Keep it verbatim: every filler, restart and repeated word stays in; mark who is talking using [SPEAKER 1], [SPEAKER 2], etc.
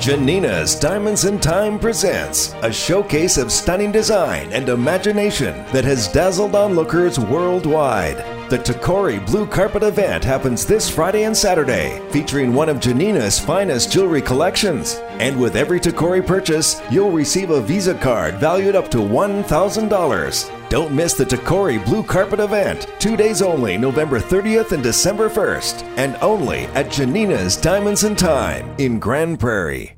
[SPEAKER 1] Janina's Diamonds in Time presents a showcase of stunning design and imagination that has dazzled onlookers worldwide. The Tacori Blue Carpet event happens this Friday and Saturday, featuring one of Janina's finest jewelry collections. And with every Tacori purchase, you'll receive a Visa card valued up to one thousand dollars. Don't miss the Tacori Blue Carpet event, two days only, November thirtieth and December first, and only at Janina's Diamonds in Time in Grand Prairie.